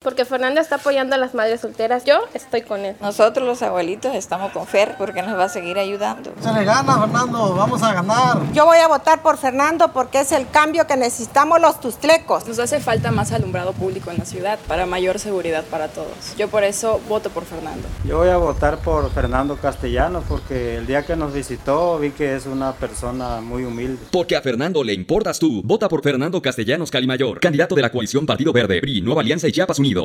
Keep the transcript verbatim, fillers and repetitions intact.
porque Fernando está apoyando a las madres solteras. Yo estoy con él. Nosotros los abuelitos estamos con Fer porque nos va a seguir ayudando. Se le gana, Fernando, vamos a ganar. Yo voy a votar por Fernando porque es el cambio que necesitamos los tustlecos. Nos hace falta más alumbrado público en la ciudad para mayor seguridad para todos. Yo por eso voto por Fernando. Yo voy a votar por Fernando Castellanos porque el día que nos visitó vi que es una persona muy humilde. Porque a Fernando le importas tú. Vota por Fernando Castellanos Calimayor, candidato de la coalición Partido Verde, P R I, Nueva Alianza y Chiapas Unidas.